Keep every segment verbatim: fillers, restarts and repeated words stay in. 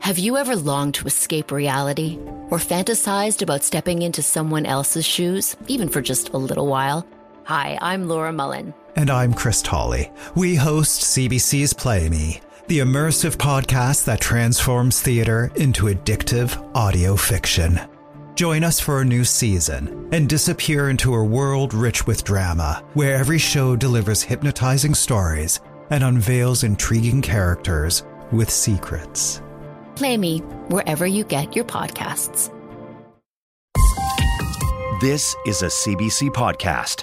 Have you ever longed to escape reality or fantasized about stepping into someone else's shoes, even for just a little while? Hi, I'm Laura Mullen. And I'm Chris Tolley. We host C B C's Play Me, the immersive podcast that transforms theater into addictive audio fiction. Join us for a new season and disappear into a world rich with drama, where every show delivers hypnotizing stories and unveils intriguing characters with secrets. Play Me wherever you get your podcasts. This is a C B C podcast.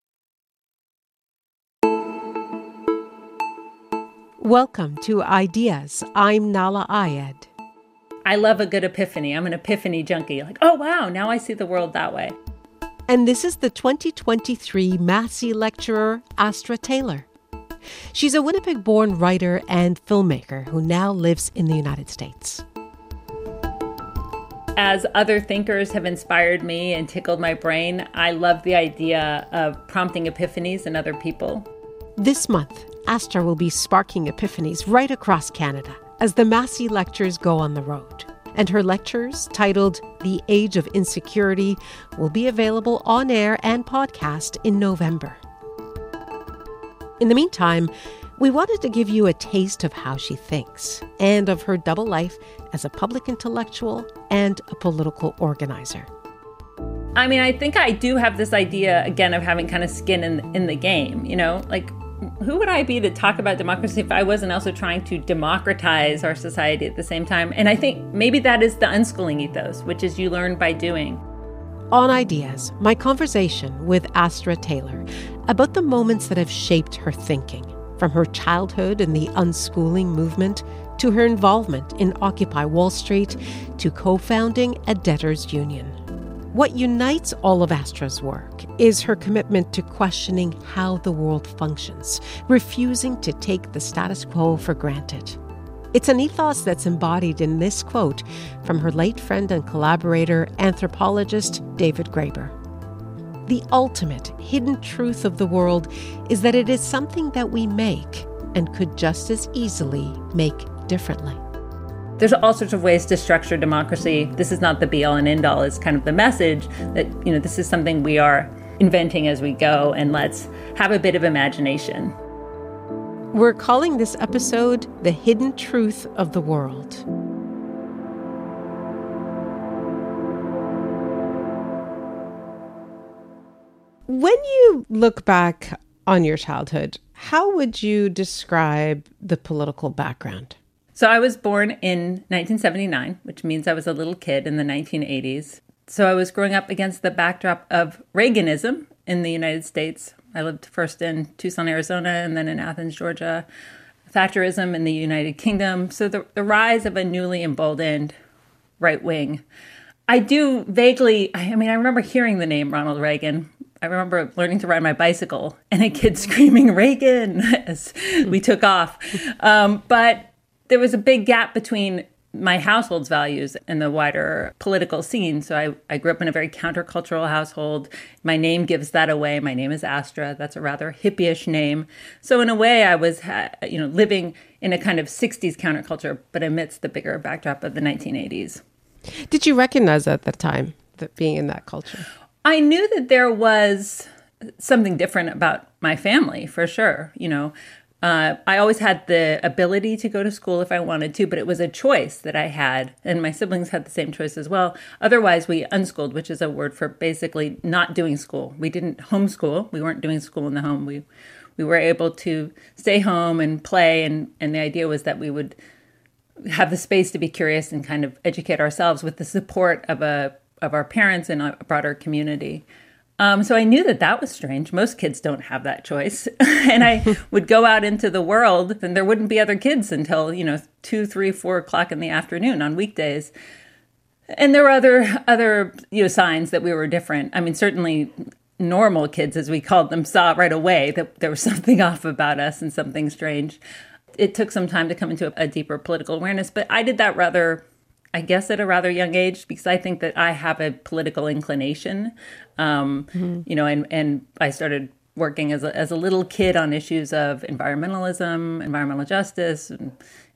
Welcome to Ideas. I'm Nahlah Ayed. I love a good epiphany. I'm an epiphany junkie. Like, oh, wow, now I see the world that way. And this is the twenty twenty-three Massey lecturer, Astra Taylor. She's a Winnipeg-born writer and filmmaker who now lives in the United States. As other thinkers have inspired me and tickled my brain, I love the idea of prompting epiphanies in other people. This month, Astra will be sparking epiphanies right across Canada as the Massey lectures go on the road. And her lectures, titled The Age of Insecurity, will be available on air and podcast in November. In the meantime, we wanted to give you a taste of how she thinks and of her double life as a public intellectual and a political organizer. I mean, I think I do have this idea, again, of having kind of skin in, in the game, you know, like, who would I be to talk about democracy if I wasn't also trying to democratize our society at the same time? And I think maybe that is the unschooling ethos, which is you learn by doing. On Ideas, my conversation with Astra Taylor about the moments that have shaped her thinking, from her childhood in the unschooling movement to her involvement in Occupy Wall Street to co-founding a debtors' union. What unites all of Astra's work is her commitment to questioning how the world functions, refusing to take the status quo for granted. It's an ethos that's embodied in this quote from her late friend and collaborator, anthropologist David Graeber. The ultimate hidden truth of the world is that it is something that we make and could just as easily make differently. There's all sorts of ways to structure democracy. This is not the be-all and end-all. It's kind of the message that, you know, this is something we are inventing as we go, and let's have a bit of imagination. We're calling this episode The Hidden Truth of the World. When you look back on your childhood, how would you describe the political background? So I was born in nineteen seventy-nine, which means I was a little kid in the nineteen eighties. So I was growing up against the backdrop of Reaganism in the United States. I lived first in Tucson, Arizona, and then in Athens, Georgia. Thatcherism in the United Kingdom. So the, the rise of a newly emboldened right wing. I do vaguely, I mean, I remember hearing the name Ronald Reagan. I remember learning to ride my bicycle and a kid screaming Reagan as we took off. Um, but there was a big gap between my household's values and the wider political scene. So I, I grew up in a very countercultural household. My name gives that away. My name is Astra. That's a rather hippie-ish name. So in a way, I was, you know, living in a kind of sixties counterculture, but amidst the bigger backdrop of the nineteen eighties. Did you recognize at the time that being in that culture? I knew that there was something different about my family, for sure. You know, Uh, I always had the ability to go to school if I wanted to, but it was a choice that I had, and my siblings had the same choice as well. Otherwise, we unschooled, which is a word for basically not doing school. We didn't homeschool. We weren't doing school in the home. We we were able to stay home and play, and, and the idea was that we would have the space to be curious and kind of educate ourselves with the support of a of our parents and a broader community. Um, so I knew that that was strange. Most kids don't have that choice. And I would go out into the world and there wouldn't be other kids until, you know, two, three, four o'clock in the afternoon on weekdays. And there were other, other, you know, signs that we were different. I mean, certainly normal kids, as we called them, saw right away that there was something off about us and something strange. It took some time to come into a, a deeper political awareness, but I did that rather, I guess, at a rather young age, because I think that I have a political inclination, um, mm-hmm. you know, and, and I started working as a, as a little kid on issues of environmentalism, environmental justice, and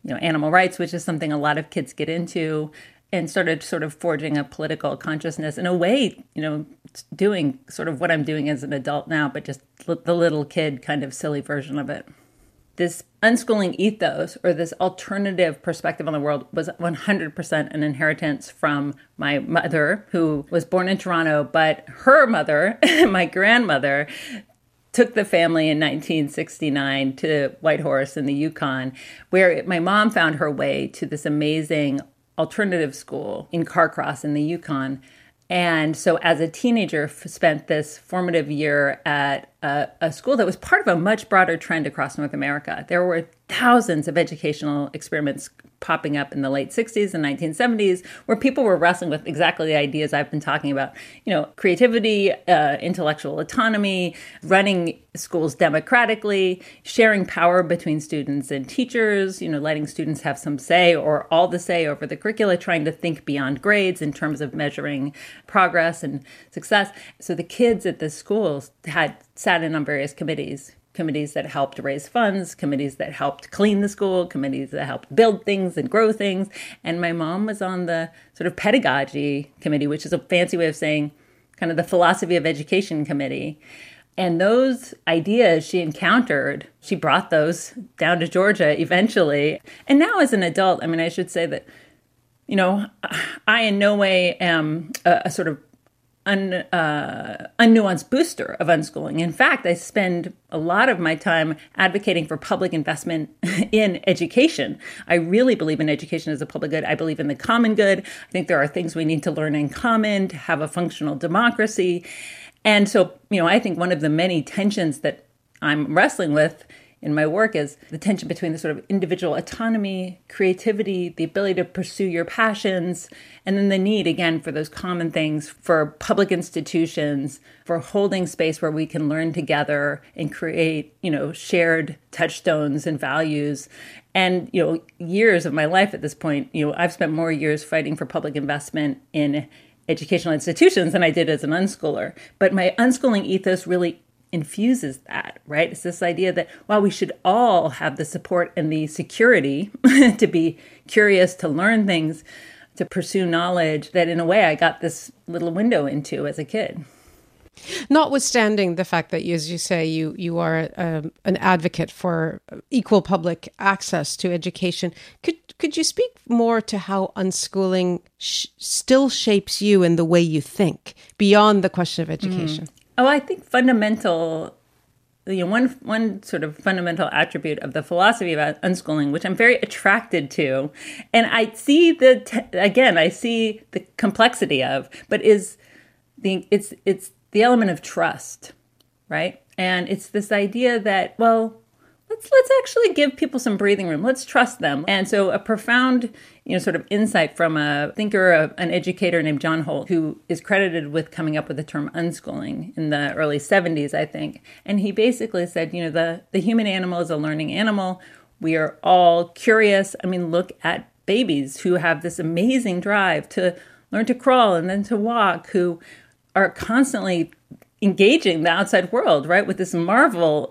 you know, animal rights, which is something a lot of kids get into, and started sort of forging a political consciousness in a way, you know, doing sort of what I'm doing as an adult now, but just the little kid kind of silly version of it. This unschooling ethos, or this alternative perspective on the world, was one hundred percent an inheritance from my mother, who was born in Toronto, but her mother, my grandmother, took the family in nineteen sixty-nine to Whitehorse in the Yukon, where my mom found her way to this amazing alternative school in Carcross in the Yukon. And so as a teenager, f- spent this formative year at a, a school that was part of a much broader trend across North America. There were thousands of educational experiments popping up in the late sixties and nineteen seventies, where people were wrestling with exactly the ideas I've been talking about. You know, creativity, uh, intellectual autonomy, running schools democratically, sharing power between students and teachers, you know, letting students have some say or all the say over the curricula, trying to think beyond grades in terms of measuring progress and success. So the kids at the schools had sat in on various committees. Committees that helped raise funds, committees that helped clean the school, committees that helped build things and grow things. And my mom was on the sort of pedagogy committee, which is a fancy way of saying kind of the philosophy of education committee. And those ideas she encountered, she brought those down to Georgia eventually. And now as an adult, I mean, I should say that, you know, I in no way am a, a sort of Un, uh, unnuanced booster of unschooling. In fact, I spend a lot of my time advocating for public investment in education. I really believe in education as a public good. I believe in the common good. I think there are things we need to learn in common to have a functional democracy. And so, you know, I think one of the many tensions that I'm wrestling with in my work is the tension between the sort of individual autonomy, creativity, the ability to pursue your passions, and then the need, again, for those common things, for public institutions, for holding space where we can learn together and create, you know, shared touchstones and values. And, you know, years of my life at this point, you know, I've spent more years fighting for public investment in educational institutions than I did as an unschooler. But my unschooling ethos really infuses that, right? It's this idea that, well, we should all have the support and the security to be curious, to learn things, to pursue knowledge, that in a way I got this little window into as a kid. Notwithstanding the fact that, as you say, you, you are um, an advocate for equal public access to education, could could you speak more to how unschooling sh- still shapes you in the way you think, beyond the question of education? Mm. Oh, I think fundamental, you know, one one sort of fundamental attribute of the philosophy about unschooling, which I'm very attracted to, and I see the te- again, I see the complexity of, but is the it's it's the element of trust, right? And it's this idea that, well, let's let's actually give people some breathing room. Let's trust them. And so a profound, you know, sort of insight from a thinker, a, an educator named John Holt, who is credited with coming up with the term unschooling in the early seventies, I think. And he basically said, you know, the, the human animal is a learning animal. We are all curious. I mean, look at babies who have this amazing drive to learn to crawl and then to walk, who are constantly engaging the outside world, right, with this marvel,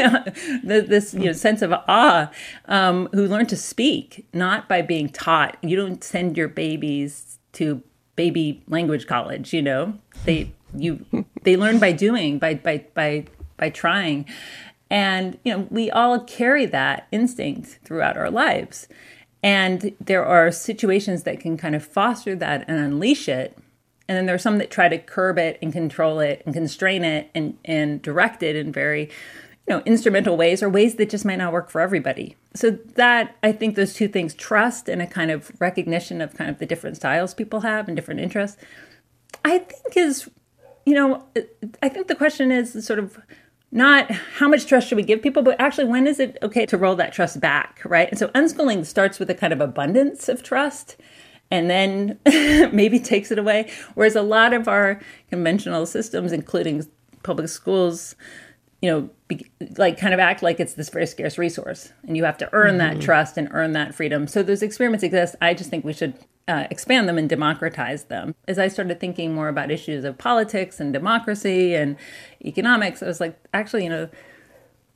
this you know, sense of awe, um, who learn to speak, not by being taught. You don't send your babies to baby language college, you know. They you they learn by doing, by by by by trying. And, you know, we all carry that instinct throughout our lives. And there are situations that can kind of foster that and unleash it. And then there are some that try to curb it and control it and constrain it and, and direct it in very, you know, instrumental ways, or ways that just might not work for everybody. So that, I think those two things, trust and a kind of recognition of kind of the different styles people have and different interests, I think is, you know, I think the question is sort of not how much trust should we give people, but actually when is it okay to roll that trust back, right? And so unschooling starts with a kind of abundance of trust, and then maybe takes it away. Whereas a lot of our conventional systems, including public schools, you know, be, like kind of act like it's this very scarce resource, and you have to earn mm-hmm. that trust and earn that freedom. So those experiments exist. I just think we should uh, expand them and democratize them. As I started thinking more about issues of politics and democracy and economics, I was like, actually, you know,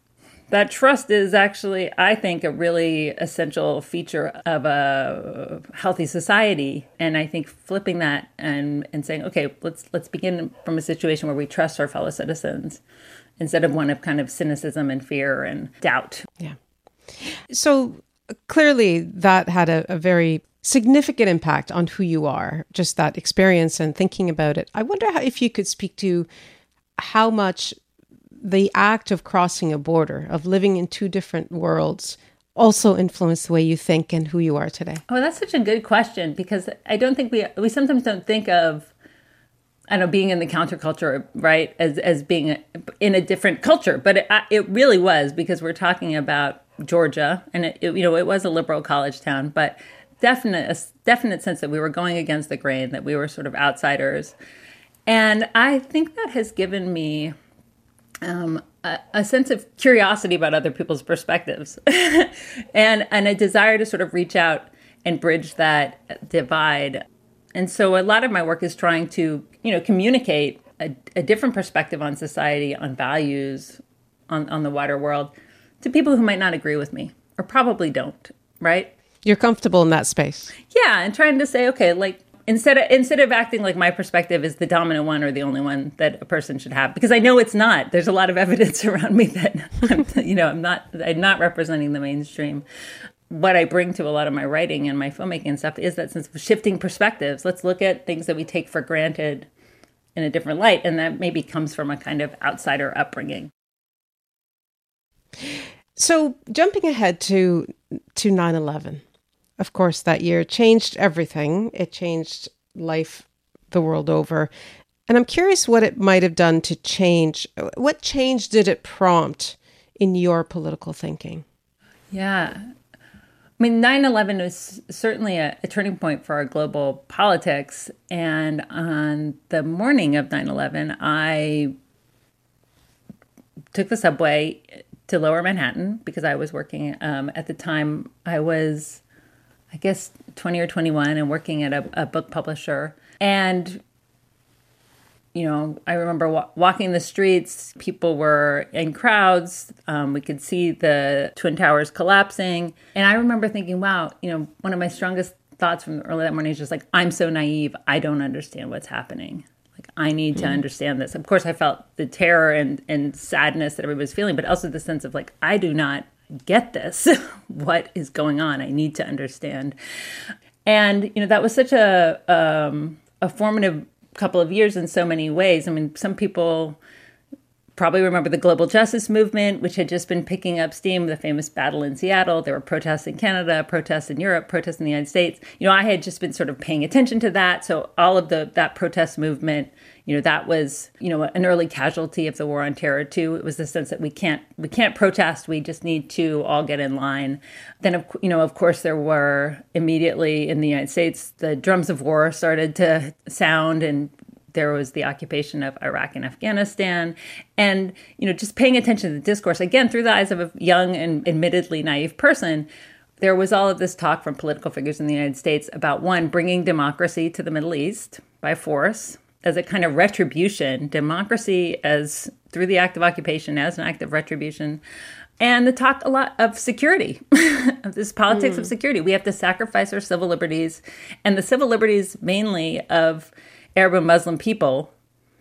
That trust is actually, I think, a really essential feature of a healthy society. And I think flipping that and, and saying, okay, let's let's begin from a situation where we trust our fellow citizens instead of one of kind of cynicism and fear and doubt. Yeah. So clearly that had a, a very significant impact on who you are, just that experience and thinking about it. I wonder how, if you could speak to how much the act of crossing a border, of living in two different worlds, also influenced the way you think and who you are today? Oh, that's such a good question, because I don't think we we sometimes don't think of, I don't know, being in the counterculture, right, as as being a, in a different culture. But it, it really was, because we're talking about Georgia, and it, it, you know, it was a liberal college town, but definite a definite sense that we were going against the grain, that we were sort of outsiders, and I think that has given me Um, a, a sense of curiosity about other people's perspectives and, and a desire to sort of reach out and bridge that divide. And so a lot of my work is trying to, you know, communicate a, a different perspective on society, on values, on, on the wider world to people who might not agree with me or probably don't, right? You're comfortable in that space. Yeah, and trying to say, okay, like, Instead of, instead of acting like my perspective is the dominant one or the only one that a person should have, because I know it's not. There's a lot of evidence around me that, I'm, you know, I'm not, I'm not representing the mainstream. What I bring to a lot of my writing and my filmmaking and stuff is that sense of shifting perspectives. Let's look at things that we take for granted in a different light, and that maybe comes from a kind of outsider upbringing. So jumping ahead to to nine eleven. Of course, that year changed everything. It changed life the world over. And I'm curious what it might have done to change. What change did it prompt in your political thinking? Yeah. I mean, nine eleven was certainly a, a turning point for our global politics. And on the morning of nine eleven, I took the subway to Lower Manhattan because I was working um, at the time. I was, I guess, twenty or twenty-one and working at a, a book publisher. And, you know, I remember wa- walking the streets. People were in crowds. Um, we could see the Twin Towers collapsing. And I remember thinking, wow, you know, one of my strongest thoughts from early that morning is just like, I'm so naive. I don't understand what's happening. Like, I need to understand this. Of course, I felt the terror and, and sadness that everybody was feeling, but also the sense of like, I do not get this. What is going on? I need to understand. And, you know, that was such a um, a formative couple of years in so many ways. I mean, some people probably remember the global justice movement, which had just been picking up steam, the famous battle in Seattle. There were protests in Canada, protests in Europe, protests in the United States. You know, I had just been sort of paying attention to that. So all of the that protest movement, you know, that was, you know, an early casualty of the war on terror too. It was the sense that we can't we can't protest. We just need to all get in line. Then, of, you know, of course, there were immediately in the United States, the drums of war started to sound, and there was the occupation of Iraq and Afghanistan. And, you know, just paying attention to the discourse, again, through the eyes of a young and admittedly naive person, there was all of this talk from political figures in the United States about, one, bringing democracy to the Middle East by force as a kind of retribution, democracy as through the act of occupation as an act of retribution. And the talk a lot of security, of this politics mm. of security. We have to sacrifice our civil liberties and the civil liberties mainly of Arab and Muslim people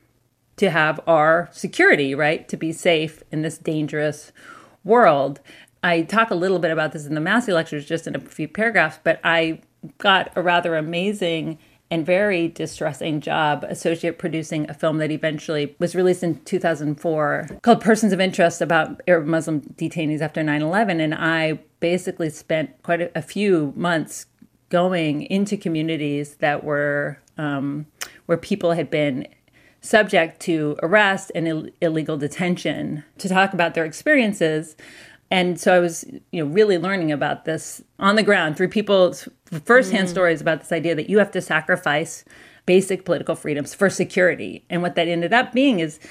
to have our security, right? To be safe in this dangerous world. I talk a little bit about this in the Massey lectures, just in a few paragraphs, but I got a rather amazing and very distressing job associate producing a film that eventually was released in two thousand four called Persons of Interest, about Arab Muslim detainees after nine eleven. And I basically spent quite a, a few months going into communities that were um, where people had been subject to arrest and Ill- illegal detention to talk about their experiences. And so I was, you know, really learning about this on the ground through people's firsthand mm. stories about this idea that you have to sacrifice basic political freedoms for security. And what that ended up being is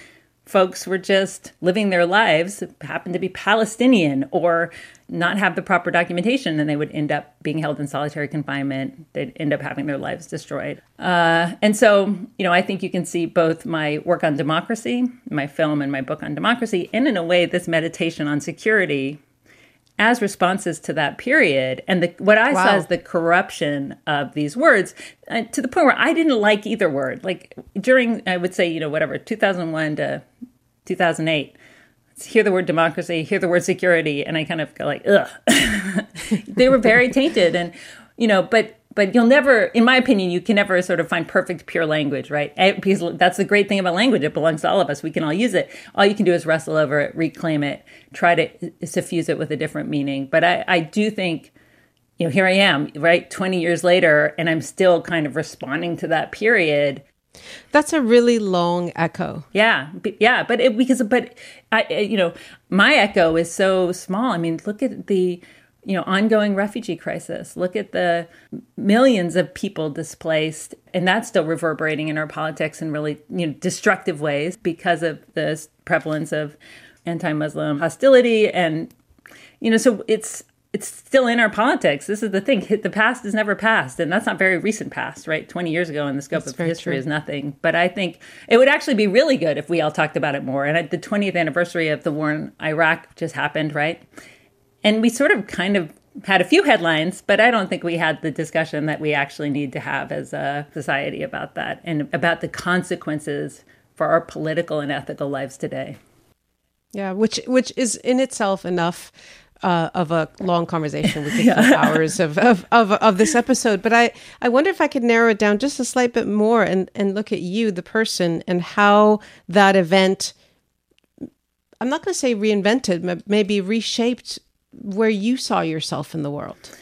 folks were just living their lives, happened to be Palestinian or not have the proper documentation, and they would end up being held in solitary confinement. They'd end up having their lives destroyed. Uh, and so, you know, I think you can see both my work on democracy, my film and my book on democracy, and in a way, this meditation on security as responses to that period. And the, what I wow. saw is the corruption of these words uh, to the point where I didn't like either word. Like during, I would say, you know, whatever, two thousand one to two thousand eight, hear the word democracy, hear the word security, and I kind of go like, ugh. They were very tainted. And, you know, but but you'll never, in my opinion, you can never sort of find perfect, pure language, right? Because that's the great thing about language. It belongs to all of us. We can all use it. All you can do is wrestle over it, reclaim it, try to suffuse it with a different meaning. But I, I do think, you know, here I am, right, twenty years later, and I'm still kind of responding to that period. That's a really long echo. Yeah, yeah, but it, because but I, you know, my echo is so small. I mean, look at the, you know, ongoing refugee crisis. Look at the millions of people displaced, and that's still reverberating in our politics in really, you know, destructive ways because of the prevalence of anti-Muslim hostility, and you know, so it's. It's still in our politics. This is the thing. The past is never past. And that's not very recent past, right? twenty years ago in the scope that's of history true. Is nothing. But I think it would actually be really good if we all talked about it more. And the twentieth anniversary of the war in Iraq just happened, right? And we sort of kind of had a few headlines, but I don't think we had the discussion that we actually need to have as a society about that and about the consequences for our political and ethical lives today. Yeah, which which is in itself enough Uh, of a long conversation. We could keep hours of, of, of, of this episode. But I, I wonder if I could narrow it down just a slight bit more and, and look at you, the person, and how that event, I'm not going to say reinvented, but maybe reshaped where you saw yourself in the world.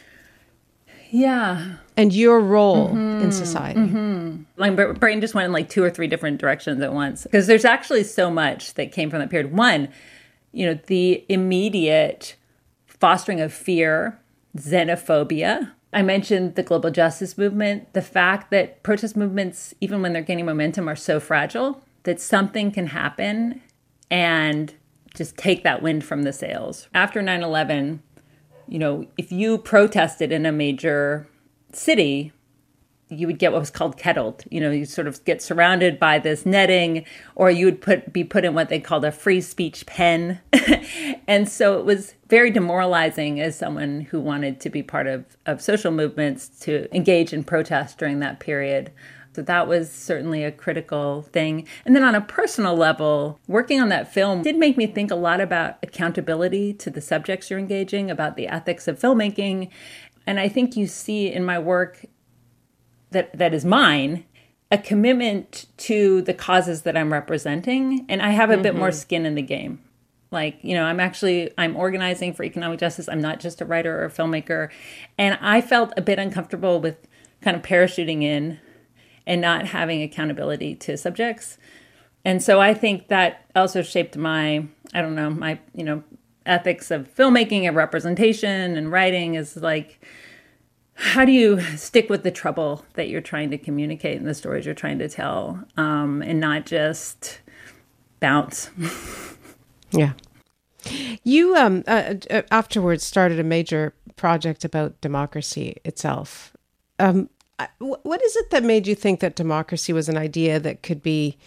Yeah. And your role mm-hmm. in society. Mm-hmm. My brain just went in like two or three different directions at once. Because there's actually so much that came from that period. One, you know, the immediate fostering of fear, xenophobia. I mentioned the global justice movement, the fact that protest movements, even when they're gaining momentum, are so fragile that something can happen and just take that wind from the sails. After nine eleven, you know, if you protested in a major city, you would get what was called kettled. You know, you sort of get surrounded by this netting, or you would put be put in what they called a free speech pen. And so it was very demoralizing as someone who wanted to be part of, of social movements to engage in protest during that period. So that was certainly a critical thing. And then on a personal level, working on that film did make me think a lot about accountability to the subjects you're engaging, about the ethics of filmmaking. And I think you see in my work that that is mine, a commitment to the causes that I'm representing. And I have a mm-hmm. bit more skin in the game. Like, you know, I'm actually, I'm organizing for economic justice. I'm not just a writer or a filmmaker. And I felt a bit uncomfortable with kind of parachuting in and not having accountability to subjects. And so I think that also shaped my, I don't know, my, you know, ethics of filmmaking and representation and writing is like, how do you stick with the trouble that you're trying to communicate and the stories you're trying to tell, um, and not just bounce? Yeah. You um, uh, afterwards started a major project about democracy itself. Um, what is it that made you think that democracy was an idea that could be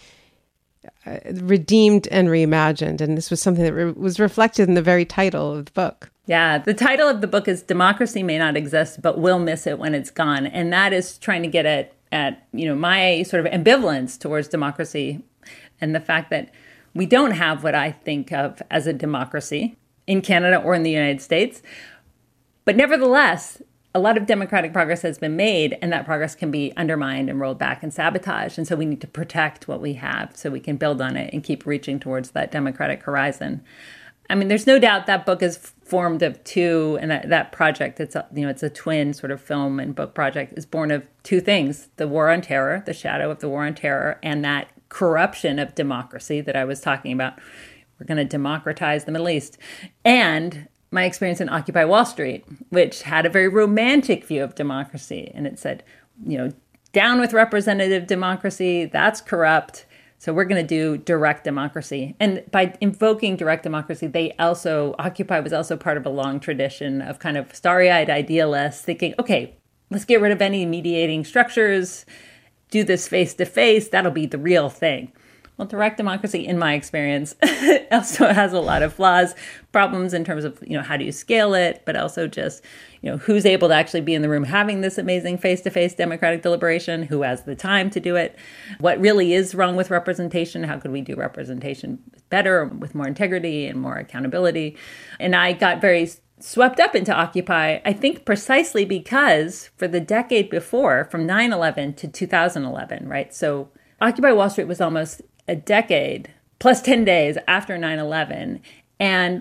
uh, redeemed and reimagined? And this was something that re- was reflected in the very title of the book. Yeah, the title of the book is Democracy May Not Exist, but We'll Miss It When It's Gone. And that is trying to get at, at, you know, my sort of ambivalence towards democracy and the fact that we don't have what I think of as a democracy in Canada or in the United States. But nevertheless, a lot of democratic progress has been made, and that progress can be undermined and rolled back and sabotaged. And so we need to protect what we have so we can build on it and keep reaching towards that democratic horizon. I mean, there's no doubt that book is formed of two, and that, that project, it's a, you know, it's a twin sort of film and book project, is born of two things: the war on terror, the shadow of the war on terror, and that corruption of democracy that I was talking about. We're going to democratize the Middle East. And my experience in Occupy Wall Street, which had a very romantic view of democracy. And it said, you know, down with representative democracy, that's corrupt. So we're going to do direct democracy. And by invoking direct democracy, they also, Occupy was also part of a long tradition of kind of starry-eyed idealists thinking, okay, let's get rid of any mediating structures, do this face-to-face, that'll be the real thing. Well, direct democracy, in my experience, also has a lot of flaws, problems in terms of, you know, how do you scale it, but also just, you know, who's able to actually be in the room having this amazing face-to-face democratic deliberation, who has the time to do it, what really is wrong with representation, how could we do representation better with more integrity and more accountability. And I got very swept up into Occupy, I think precisely because for the decade before, from nine eleven to two thousand eleven, right? So Occupy Wall Street was almost a decade plus ten days after nine eleven. And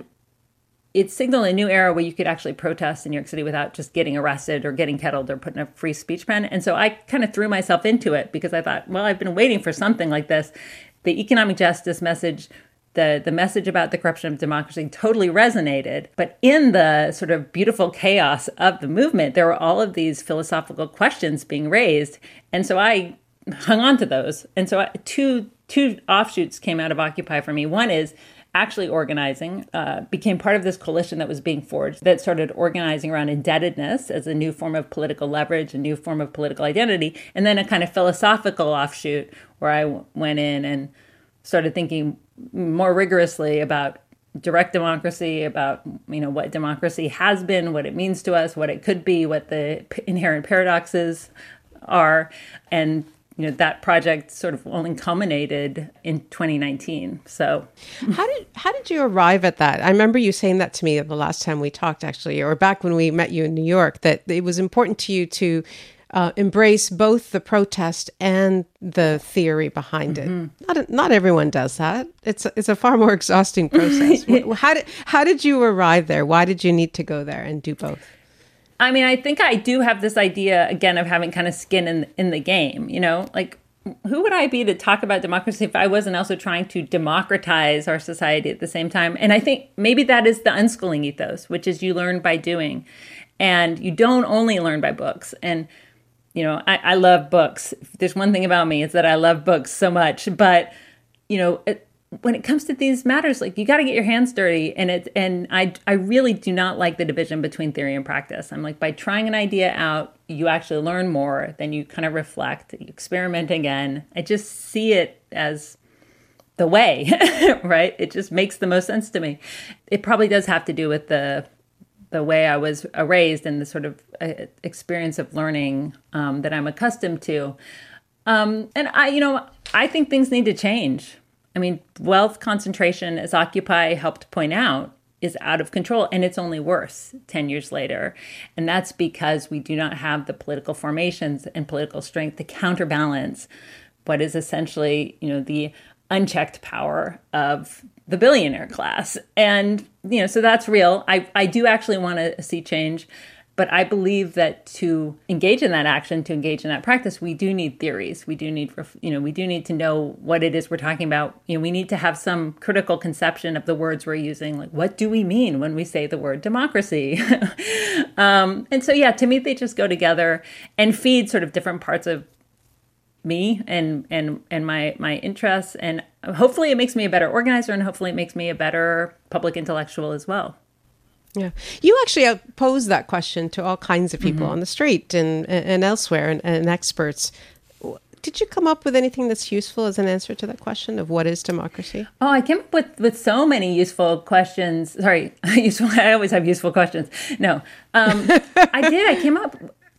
it signaled a new era where you could actually protest in New York City without just getting arrested or getting kettled or put in a free speech pen. And so I kind of threw myself into it because I thought, well, I've been waiting for something like this. The economic justice message, the, the message about the corruption of democracy totally resonated. But in the sort of beautiful chaos of the movement, there were all of these philosophical questions being raised. And so I hung on to those. And so I, two two offshoots came out of Occupy for me. One is actually organizing, uh, became part of this coalition that was being forged that started organizing around indebtedness as a new form of political leverage, a new form of political identity, and then a kind of philosophical offshoot where I w- went in and started thinking more rigorously about direct democracy, about, you know, what democracy has been, what it means to us, what it could be, what the p- inherent paradoxes are, and you know, that project sort of only culminated in twenty nineteen. So how did how did you arrive at that? I remember you saying that to me the last time we talked, actually, or back when we met you in New York, that it was important to you to uh, embrace both the protest and the theory behind mm-hmm. it. Not not everyone does that. It's a, it's a far more exhausting process. how did how did you arrive there? Why did you need to go there and do both? I mean, I think I do have this idea, again, of having kind of skin in in the game, you know, like who would I be to talk about democracy if I wasn't also trying to democratize our society at the same time? And I think maybe that is the unschooling ethos, which is you learn by doing and you don't only learn by books. And, you know, I, I love books. If there's one thing about me, it's that I love books so much. But, you know, it, when it comes to these matters, like you got to get your hands dirty. And it, and I, I really do not like the division between theory and practice. I'm like, by trying an idea out, you actually learn more, then you kind of reflect, you experiment again. I just see it as the way, right? It just makes the most sense to me. It probably does have to do with the, the way I was raised and the sort of uh, experience of learning um, that I'm accustomed to. Um, and I, you know, I think things need to change. I mean, wealth concentration, as Occupy helped point out, is out of control, and it's only worse ten years later. And that's because we do not have the political formations and political strength to counterbalance what is essentially, you know, the unchecked power of the billionaire class. And, you know, so that's real. I, I do actually want to see change. But I believe that to engage in that action, to engage in that practice, we do need theories. We do need, you know, we do need to know what it is we're talking about. You know, we need to have some critical conception of the words we're using. Like, what do we mean when we say the word democracy? um, and so, yeah, to me, they just go together and feed sort of different parts of me and and and my my interests. And hopefully, it makes me a better organizer, and hopefully, it makes me a better public intellectual as well. Yeah, you actually pose that question to all kinds of people mm-hmm. on the street and and elsewhere, and, and experts. Did you come up with anything that's useful as an answer to that question of what is democracy? Oh, I came up with, with so many useful questions. Sorry, useful. I always have useful questions. No, um, I did. I came up.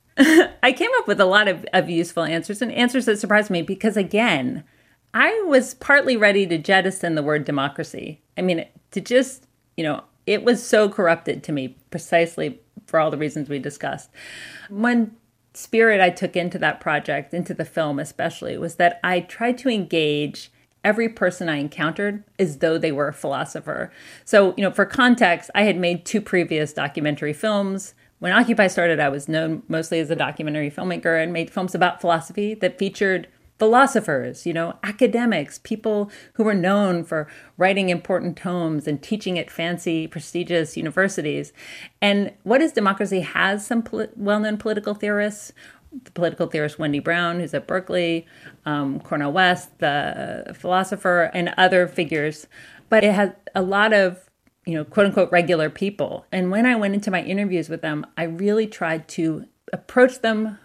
I came up with a lot of, of useful answers and answers that surprised me because, again, I was partly ready to jettison the word democracy. I mean, to just, you know, it was so corrupted to me precisely for all the reasons we discussed. One spirit I took into that project, into the film especially, was that I tried to engage every person I encountered as though they were a philosopher. So, you know, for context, I had made two previous documentary films. When Occupy started, I was known mostly as a documentary filmmaker and made films about philosophy that featured philosophers, you know, academics, people who were known for writing important tomes and teaching at fancy, prestigious universities. And What is Democracy has some poli- well-known political theorists, the political theorist Wendy Brown, who's at Berkeley, um, Cornel West, the philosopher, and other figures. But it had a lot of, you know, quote unquote, regular people. And when I went into my interviews with them, I really tried to approach them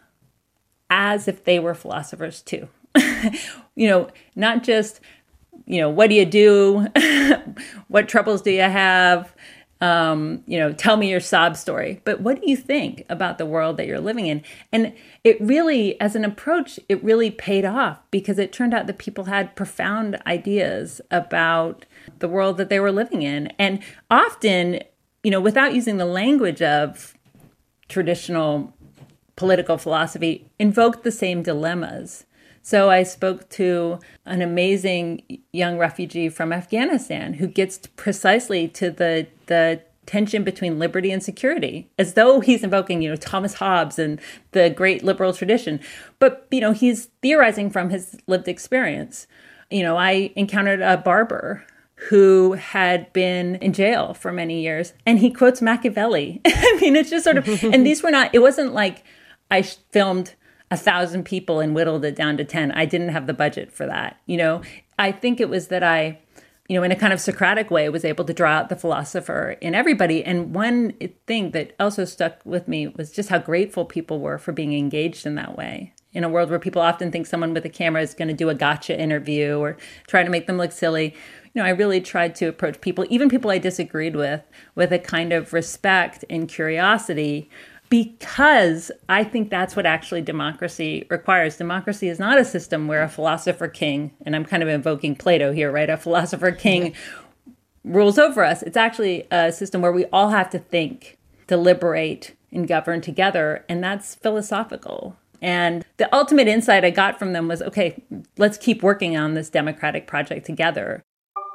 as if they were philosophers too. You know, not just, you know, what do you do? What troubles do you have? Um, you know, tell me your sob story. But what do you think about the world that you're living in? And it really, as an approach, it really paid off because it turned out that people had profound ideas about the world that they were living in. And often, you know, without using the language of traditional political philosophy, invoked the same dilemmas. So I spoke to an amazing young refugee from Afghanistan who gets precisely to the the tension between liberty and security, as though he's invoking, you know, Thomas Hobbes and the great liberal tradition. But, you know, he's theorizing from his lived experience. You know, I encountered a barber who had been in jail for many years, and he quotes Machiavelli. I mean, it's just sort of, and these were not, it wasn't like I filmed a thousand people and whittled it down to ten. I didn't have the budget for that. You know, I think it was that I, you know, in a kind of Socratic way, was able to draw out the philosopher in everybody. And one thing that also stuck with me was just how grateful people were for being engaged in that way. In a world where people often think someone with a camera is going to do a gotcha interview or try to make them look silly. You know, I really tried to approach people, even people I disagreed with, with a kind of respect and curiosity, because I think that's what actually democracy requires. Democracy is not a system where a philosopher king, and I'm kind of invoking Plato here, right? A philosopher king rules over us. It's actually a system where we all have to think, deliberate, and govern together, and that's philosophical. And the ultimate insight I got from them was, okay, let's keep working on this democratic project together.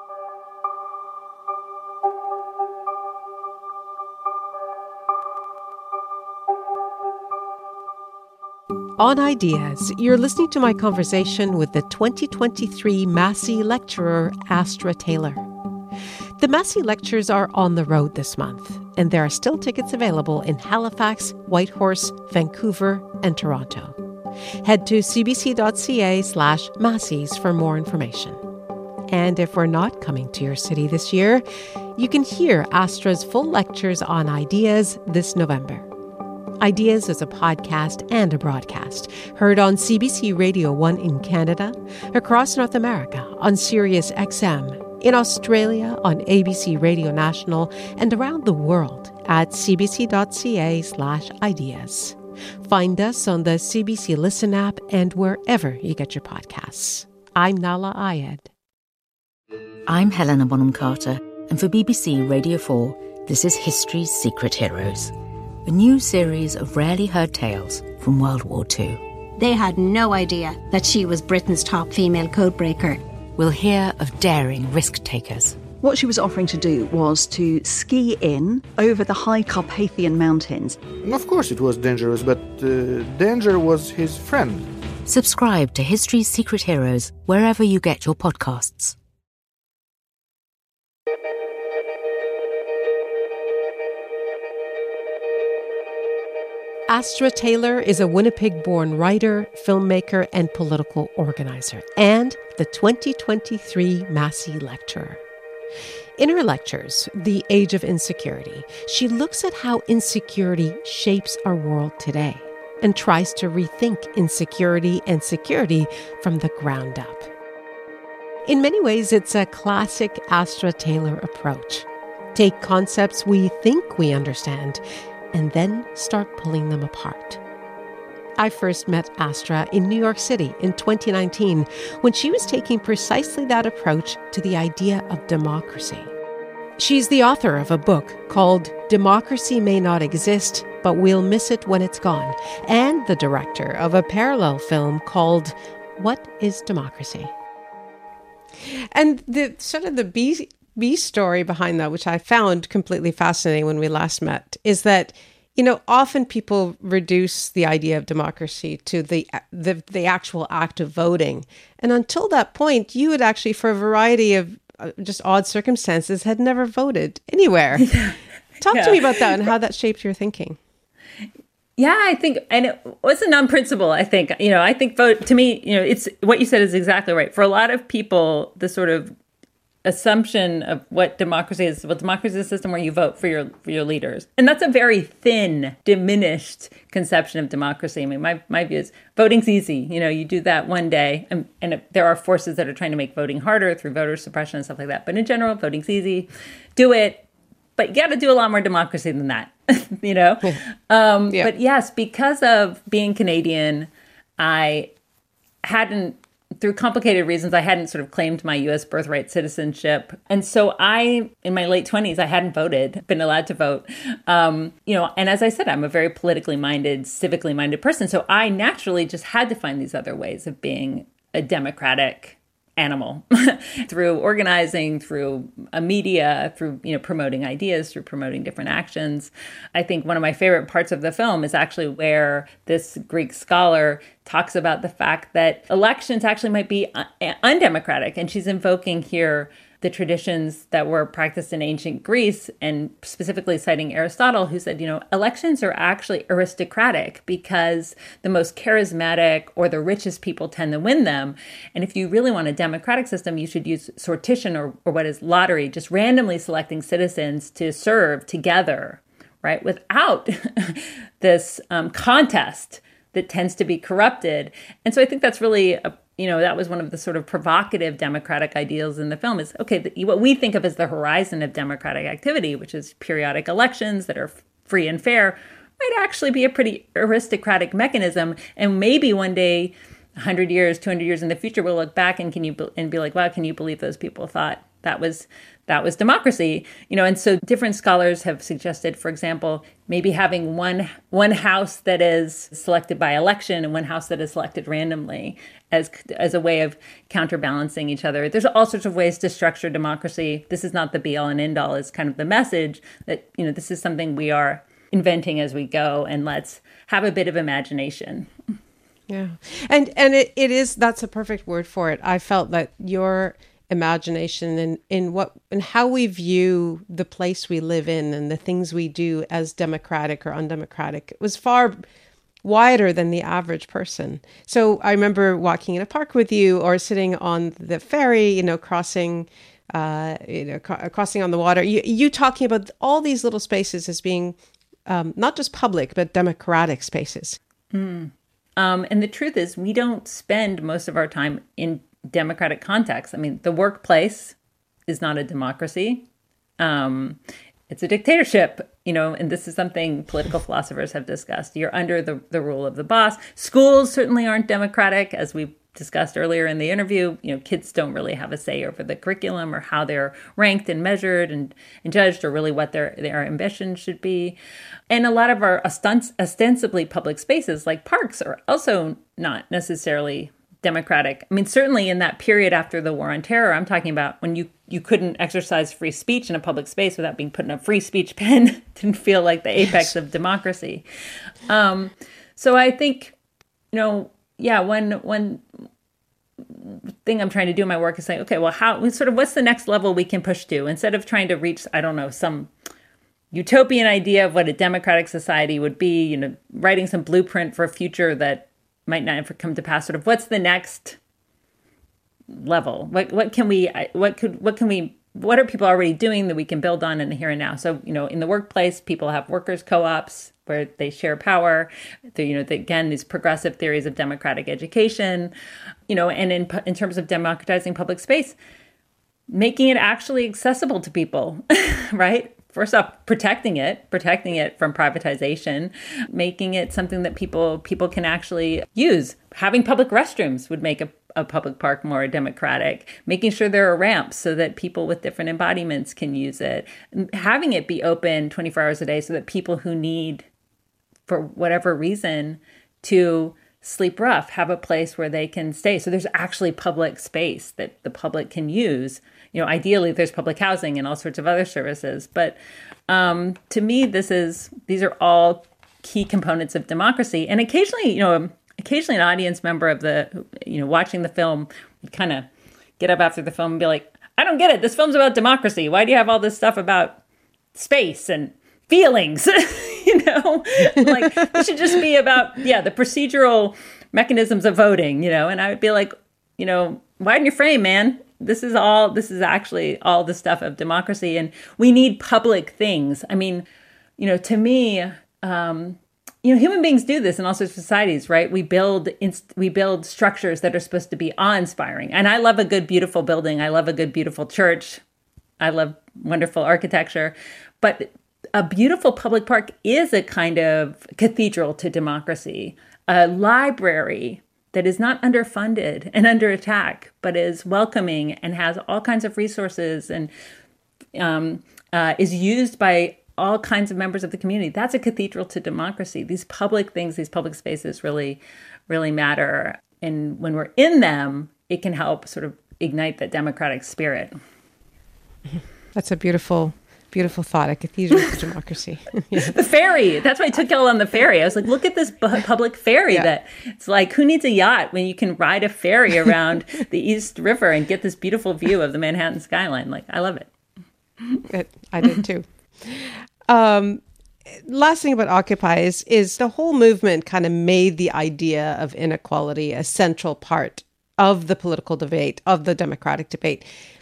On Ideas, you're listening to my conversation with the twenty twenty-three Massey lecturer, Astra Taylor. The Massey lectures are on the road this month, and there are still tickets available in Halifax, Whitehorse, Vancouver, and Toronto. Head to cbc.ca slash Masseys for more information. And if we're not coming to your city this year, you can hear Astra's full lectures on Ideas this November. Ideas is a podcast and a broadcast, heard on C B C Radio one in Canada, across North America on Sirius X M, in Australia on A B C Radio National, and around the world at cbc.ca slash ideas. Find us on the C B C Listen app and wherever you get your podcasts. I'm Nahlah Ayed. I'm Helena Bonham Carter, and for B B C Radio four, this is History's Secret Heroes, a new series of rarely heard tales from World War Two. They had no idea that she was Britain's top female codebreaker. We'll hear of daring risk-takers. What she was offering to do was to ski in over the high Carpathian mountains. Of course it was dangerous, but uh, danger was his friend. Subscribe to History's Secret Heroes wherever you get your podcasts. Astra Taylor is a Winnipeg-born writer, filmmaker, and political organizer, and the twenty twenty-three Massey lecturer. In her lectures, The Age of Insecurity, she looks at how insecurity shapes our world today and tries to rethink insecurity and security from the ground up. In many ways, it's a classic Astra Taylor approach. Take concepts we think we understand and then start pulling them apart. I first met Astra in New York City in twenty nineteen when she was taking precisely that approach to the idea of democracy. She's the author of a book called Democracy May Not Exist, but We'll Miss It When It's Gone, and the director of a parallel film called What is Democracy? And the sort of the B B story behind that, which I found completely fascinating when we last met, is that, you know, often people reduce the idea of democracy to the the, the actual act of voting. And until that point, you had actually, for a variety of uh, just odd circumstances, had never voted anywhere. Yeah. Talk yeah. to me about that and how that shaped your thinking. Yeah, I think, and it was a non-principle, I think. You know, I think vote, to me, you know, it's what you said is exactly right. For a lot of people, the sort of assumption of what democracy is, well, democracy is a system where you vote for your for your leaders. And that's a very thin, diminished conception of democracy. I mean, my, my view is voting's easy. You know, you do that one day, and, and it, there are forces that are trying to make voting harder through voter suppression and stuff like that. But in general, voting's easy. Do it. But you got to do a lot more democracy than that, you know? Um, yeah. But yes, because of being Canadian, I hadn't, through complicated reasons, I hadn't sort of claimed my U S birthright citizenship. And so I, in my late twenties, I hadn't voted, been allowed to vote. Um, you know, and as I said, I'm a very politically minded, civically minded person. So I naturally just had to find these other ways of being a democratic animal through organizing, through a media, through, you know, promoting ideas, through promoting different actions. I think one of my favorite parts of the film is actually where this Greek scholar talks about the fact that elections actually might be un- undemocratic. And she's invoking here the traditions that were practiced in ancient Greece, and specifically citing Aristotle, who said, you know, elections are actually aristocratic because the most charismatic or the richest people tend to win them. And if you really want a democratic system, you should use sortition, or, or what is lottery, just randomly selecting citizens to serve together, right, without this um, contest that tends to be corrupted. And so I think that's really a You know, that was one of the sort of provocative democratic ideals in the film is, okay, the, what we think of as the horizon of democratic activity, which is periodic elections that are free and fair, might actually be a pretty aristocratic mechanism. And maybe one day, one hundred years, two hundred years in the future, we'll look back and can you and be like, wow, can you believe those people thought that was that was democracy? You know, and so different scholars have suggested, for example, maybe having one one house that is selected by election and one house that is selected randomly as as a way of counterbalancing each other. There's all sorts of ways to structure democracy. This is not the be all and end all. Is kind of the message that, you know, this is something we are inventing as we go, and let's have a bit of imagination. Yeah, and and it, it is that's a perfect word for it. I felt that your imagination and in what and how we view the place we live in and the things we do as democratic or undemocratic was far wider than the average person. So I remember walking in a park with you, or sitting on the ferry, you know, crossing, uh, you know, co- crossing on the water. You, you talking about all these little spaces as being um, not just public but democratic spaces. Mm. Um, and the truth is, we don't spend most of our time in democratic context. I mean, the workplace is not a democracy. Um, it's a dictatorship, you know, and this is something political philosophers have discussed. You're under the, the rule of the boss. Schools certainly aren't democratic, as we discussed earlier in the interview. You know, kids don't really have a say over the curriculum or how they're ranked and measured and, and judged, or really what their, their ambition should be. And a lot of our ostens- ostensibly public spaces, like parks, are also not necessarily democratic. I mean, certainly in that period after the War on Terror, I'm talking about when you, you couldn't exercise free speech in a public space without being put in a free speech pen. Didn't feel like the apex of democracy. Um, so I think, you know, yeah, one one thing I'm trying to do in my work is saying, okay, well, how sort of what's the next level we can push to, instead of trying to reach, I don't know, some utopian idea of what a democratic society would be, you know, writing some blueprint for a future that might not ever come to pass. Sort of what's the next level? What what can we what could what can we what are people already doing that we can build on in the here and now? So, you know, in the workplace, people have workers' co-ops where they share power. The, you know, the, again, these progressive theories of democratic education, you know, and in in terms of democratizing public space, making it actually accessible to people, right? First off, protecting it, protecting it from privatization, making it something that people people can actually use. Having public restrooms would make a, a public park more democratic. Making sure there are ramps so that people with different embodiments can use it. Having it be open twenty-four hours a day so that people who need, for whatever reason, to sleep rough have a place where they can stay. So there's actually public space that the public can use. You know, ideally, there's public housing and all sorts of other services. But um, to me, this is these are all key components of democracy. And occasionally, you know, occasionally an audience member of the, you know, watching the film would kind of get up after the film and be like, I don't get it. This film's about democracy. Why do you have all this stuff about space and feelings? you know, like it should just be about, yeah, the procedural mechanisms of voting, you know, and I would be like, you know, widen your frame, man. This is all, this is actually all the stuff of democracy. And we need public things. I mean, you know, to me, um, you know, human beings do this in all sorts of societies, right? We build inst- we build structures that are supposed to be awe-inspiring. And I love a good, beautiful building. I love a good, beautiful church. I love wonderful architecture. But a beautiful public park is a kind of cathedral to democracy. A library that is not underfunded and under attack, but is welcoming and has all kinds of resources and um, uh, is used by all kinds of members of the community. That's a cathedral to democracy. These public things, these public spaces really, really matter. And when we're in them, it can help sort of ignite that democratic spirit. That's a beautiful, beautiful thought, a cathedral to democracy. Yeah. The ferry. That's why I took y'all on the ferry. I was like, look at this bu- public ferry yeah. that it's like, who needs a yacht when you can ride a ferry around the East River and get this beautiful view of the Manhattan skyline? Like, I love it. it I did too. Um, last thing about Occupy is, is the whole movement kind of made the idea of inequality a central part of the political debate, of the democratic debate.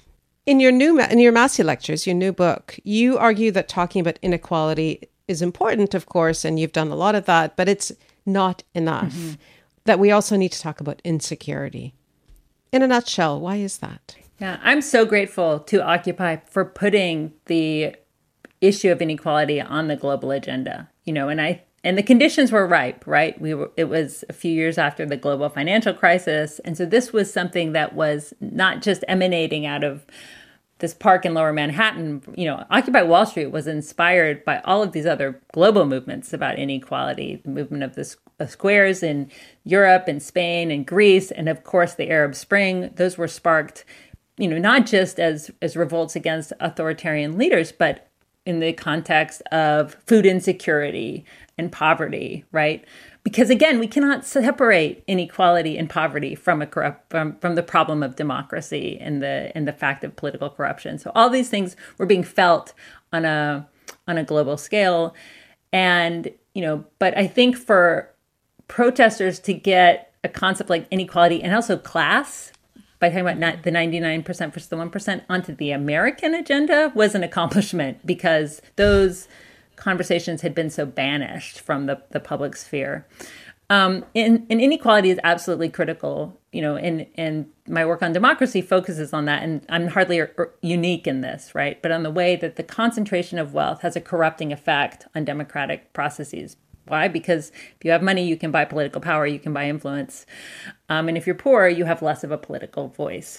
In your new in your Massey lectures, your new book, you argue that talking about inequality is important, of course, and you've done a lot of that, but it's not enough. Mm-hmm. That we also need to talk about insecurity. In a nutshell, why is that? Yeah, I'm so grateful to Occupy for putting the issue of inequality on the global agenda, you know, and I and the conditions were ripe, right? We were, it was a few years after the global financial crisis. And so this was something that was not just emanating out of this park in Lower Manhattan. You know, Occupy Wall Street was inspired by all of these other global movements about inequality, the movement of the of squares in Europe and Spain and Greece, and of course the Arab Spring. Those were sparked, you know, not just as as revolts against authoritarian leaders, but in the context of food insecurity and poverty, right? Because again, we cannot separate inequality and poverty from a corrupt from, from the problem of democracy and the and the fact of political corruption. So all these things were being felt on a on a global scale, and you know, but I think for protesters to get a concept like inequality and also class, by talking about the ninety-nine percent versus the one percent onto the American agenda was an accomplishment, because those conversations had been so banished from the, the public sphere. Um, and, and inequality is absolutely critical, you know, and, and my work on democracy focuses on that. And I'm hardly er, unique in this, right? But on the way that the concentration of wealth has a corrupting effect on democratic processes. Why? Because if you have money, you can buy political power, you can buy influence. Um, and if you're poor, you have less of a political voice.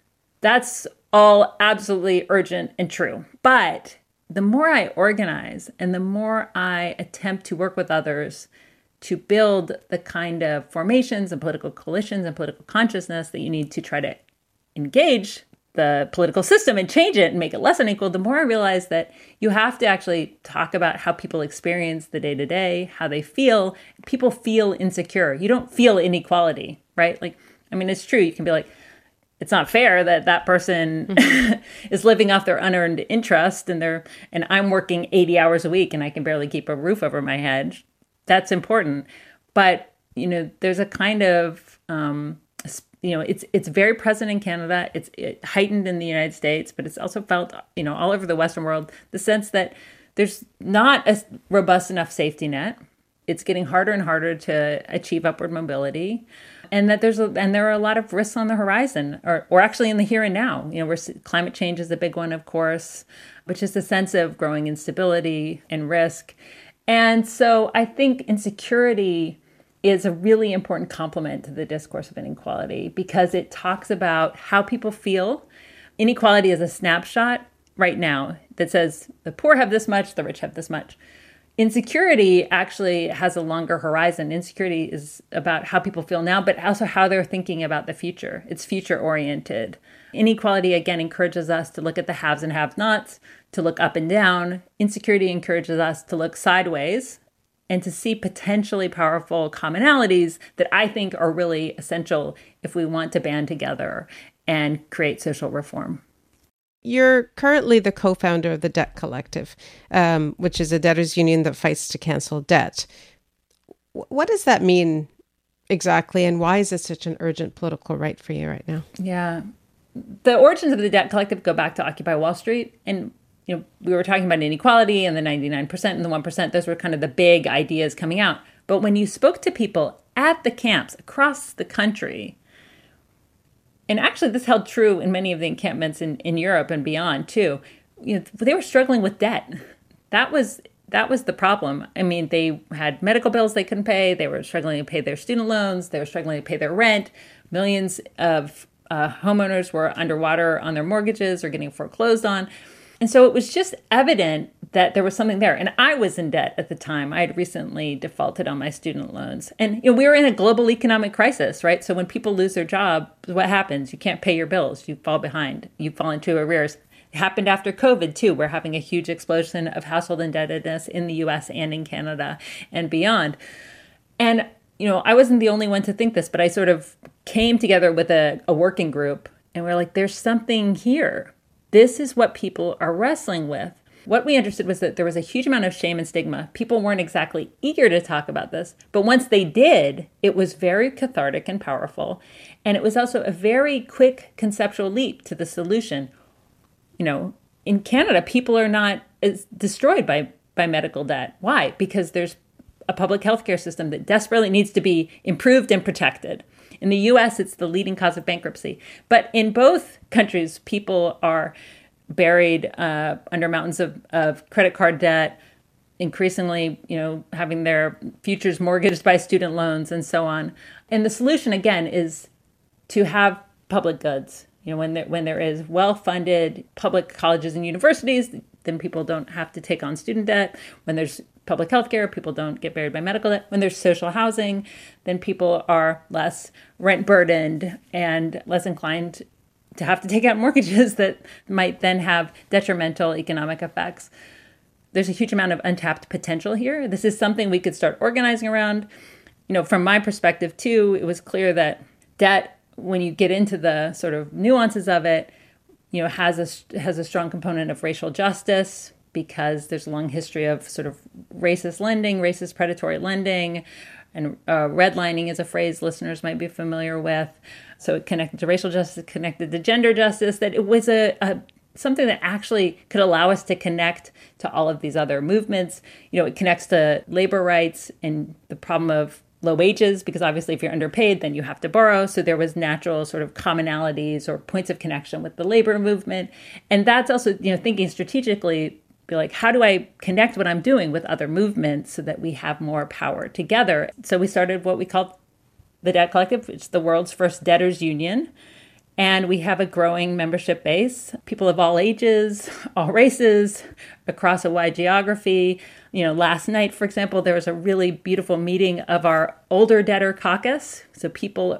That's all absolutely urgent and true. But the more I organize and the more I attempt to work with others to build the kind of formations and political coalitions and political consciousness that you need to try to engage the political system and change it and make it less unequal, the more I realize that you have to actually talk about how people experience the day-to-day, how they feel. People feel insecure. You don't feel inequality, right? Like, I mean, it's true. You can be like, it's not fair that that person mm-hmm. is living off their unearned interest and they're, and I'm working eighty hours a week and I can barely keep a roof over my head. That's important. But, you know, there's a kind of, um, you know, it's it's very present in Canada. It's it, heightened in the United States, but it's also felt, you know, all over the Western world, the sense that there's not a robust enough safety net. It's getting harder and harder to achieve upward mobility, and that there's a, and there are a lot of risks on the horizon, or or actually in the here and now. You know, where climate change is a big one, of course, which is the sense of growing instability and risk. And so I think insecurity is a really important complement to the discourse of inequality, because it talks about how people feel. Inequality is a snapshot right now that says the poor have this much, the rich have this much. Insecurity actually has a longer horizon. Insecurity is about how people feel now, but also how they're thinking about the future. It's future oriented. Inequality, again, encourages us to look at the haves and have-nots, to look up and down. Insecurity encourages us to look sideways and to see potentially powerful commonalities that I think are really essential if we want to band together and create social reform. you're currently the co-founder of the Debt Collective, um, which is a debtors union that fights to cancel debt. W- what does that mean exactly, and why is it such an urgent political right for you right now? Yeah. The origins of the Debt Collective go back to Occupy Wall Street. And, you know, we were talking about inequality and the ninety-nine percent and the one percent. Those were kind of the big ideas coming out. But when you spoke to people at the camps across the country, and actually this held true in many of the encampments in, in Europe and beyond too, you know, they were struggling with debt. That was that was the problem. I mean, they had medical bills they couldn't pay. They were struggling to pay their student loans. They were struggling to pay their rent. Millions of uh, homeowners were underwater on their mortgages or getting foreclosed on. And so it was just evident that there was something there. And I was in debt at the time. I had recently defaulted on my student loans. And you know, we were in a global economic crisis, right? So when people lose their job, what happens? You can't pay your bills. You fall behind. You fall into arrears. It happened after COVID, too. We're having a huge explosion of household indebtedness in the U S and in Canada and beyond. And, you know, I wasn't the only one to think this, but I sort of came together with a, a working group. And we're like, there's something here. This is what people are wrestling with. What we understood was that there was a huge amount of shame and stigma. People weren't exactly eager to talk about this. But once they did, it was very cathartic and powerful. And it was also a very quick conceptual leap to the solution. You know, in Canada, people are not as destroyed by, by medical debt. Why? Because there's a public healthcare system that desperately needs to be improved and protected. In the U S, it's the leading cause of bankruptcy. But in both countries, people are buried uh, under mountains of, of credit card debt, increasingly, you know, having their futures mortgaged by student loans and so on. And the solution, again, is to have public goods. You know, when there, when there is well-funded public colleges and universities, then people don't have to take on student debt. When there's public health care, people don't get buried by medical debt. When there's social housing, then people are less rent burdened and less inclined to have to take out mortgages that might then have detrimental economic effects. There's a huge amount of untapped potential here. This is something we could start organizing around. You know, from my perspective too, it was clear that debt, when you get into the sort of nuances of it, you know, has a has a strong component of racial justice, because there's a long history of sort of racist lending, racist predatory lending, and uh, redlining is a phrase listeners might be familiar with. So it connected to racial justice, connected to gender justice, that it was a, a something that actually could allow us to connect to all of these other movements. You know, it connects to labor rights and the problem of low wages, because obviously if you're underpaid, then you have to borrow. So there was natural sort of commonalities or points of connection with the labor movement. And that's also, you know, thinking strategically, be like, how do I connect what I'm doing with other movements so that we have more power together? So we started what we called the Debt Collective. It's the world's first debtors union. And we have a growing membership base, people of all ages, all races, across a wide geography. You know, last night, for example, there was a really beautiful meeting of our older debtor caucus. So people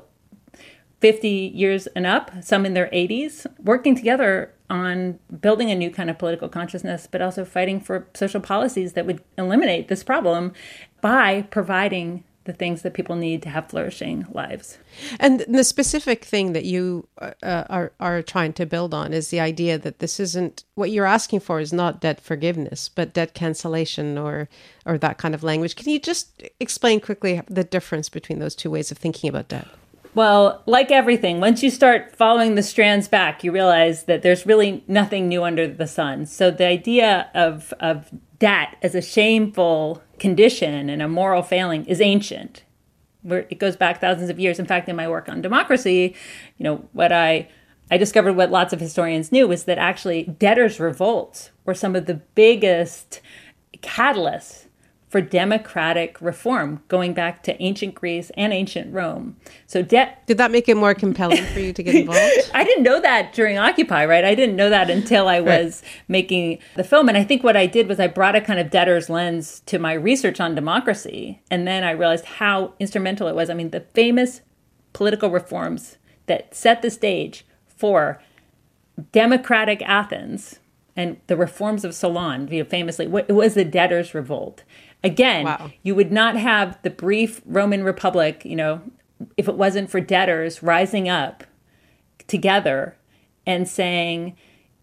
fifty years and up, some in their eighties, working together on building a new kind of political consciousness, but also fighting for social policies that would eliminate this problem by providing the things that people need to have flourishing lives. And the specific thing that you uh, are are trying to build on is the idea that this isn't, what you're asking for is not debt forgiveness, but debt cancellation or or that kind of language. Can you just explain quickly the difference between those two ways of thinking about debt? Well, like everything, once you start following the strands back, you realize that there's really nothing new under the sun. So the idea of, of debt as a shameful condition and a moral failing is ancient. Where it goes back thousands of years. In fact, in my work on democracy, you know, what I I discovered what lots of historians knew was that actually debtors' revolts were some of the biggest catalysts for democratic reform, going back to ancient Greece and ancient Rome. So debt... Did that make it more compelling for you to get involved? I didn't know that during Occupy, right? I didn't know that until I was right. making the film. And I think what I did was I brought a kind of debtor's lens to my research on democracy. And then I realized how instrumental it was. I mean, the famous political reforms that set the stage for democratic Athens and the reforms of Solon, you know, famously, it was the debtors' revolt. Again, wow. You would not have the brief Roman Republic, you know, if it wasn't for debtors rising up together and saying,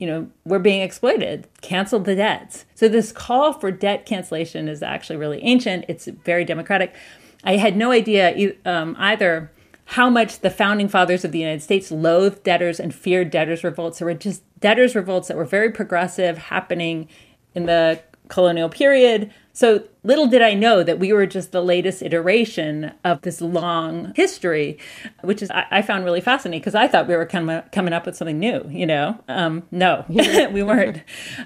you know, we're being exploited. Cancel the debts. So this call for debt cancellation is actually really ancient. It's very democratic. I had no idea um, either how much the founding fathers of the United States loathed debtors and feared debtors' revolts. There were just debtors' revolts that were very progressive, happening in the colonial period. So little did I know that we were just the latest iteration of this long history, which is I, I found really fascinating, because I thought we were kind of coming up with something new, you know? Um, no, we weren't.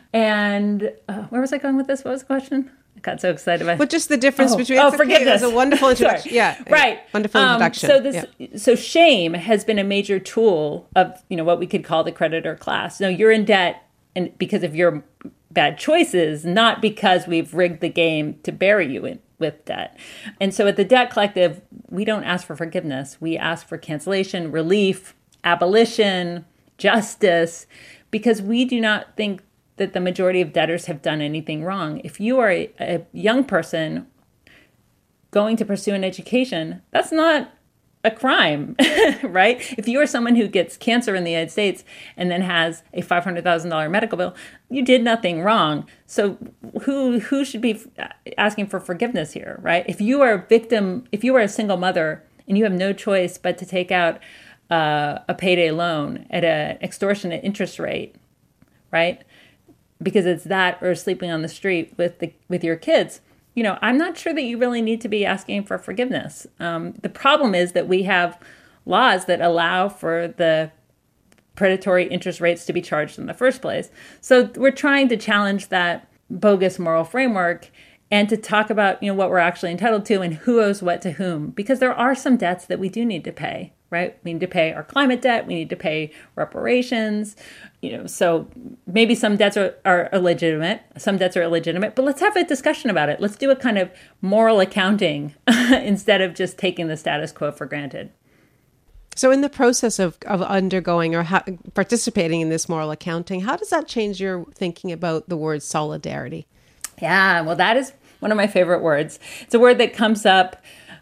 And uh, where was I going with this? What was the question? I got so excited about. Well, just the difference oh, between. Oh, okay, forgiveness. It was a wonderful introduction. Yeah, right. Wonderful introduction. Um, so this, yeah. so shame has been a major tool of, you know, what we could call the creditor class. No, you're in debt, and because of your bad choices, not because we've rigged the game to bury you in, with debt. And so at the Debt Collective, we don't ask for forgiveness. We ask for cancellation, relief, abolition, justice, because we do not think that the majority of debtors have done anything wrong. If you are a, a young person going to pursue an education, that's not a crime, right? If you are someone who gets cancer in the United States and then has a five hundred thousand dollars medical bill, you did nothing wrong. So who who should be asking for forgiveness here, right? If you are a victim, if you are a single mother and you have no choice but to take out uh, a payday loan at an extortionate interest rate, right? Because it's that or sleeping on the street with the with your kids, you know, I'm not sure that you really need to be asking for forgiveness. Um, the problem is that we have laws that allow for the predatory interest rates to be charged in the first place. So we're trying to challenge that bogus moral framework and to talk about, you know, what we're actually entitled to and who owes what to whom, because there are some debts that we do need to pay, right? We need to pay our climate debt. We need to pay reparations. You know, so maybe some debts are, are illegitimate. Some debts are illegitimate, but let's have a discussion about it. Let's do a kind of moral accounting instead of just taking the status quo for granted. So in the process of, of undergoing or ha- participating in this moral accounting, how does that change your thinking about the word solidarity? Yeah, well, that is one of my favorite words. It's a word that comes up.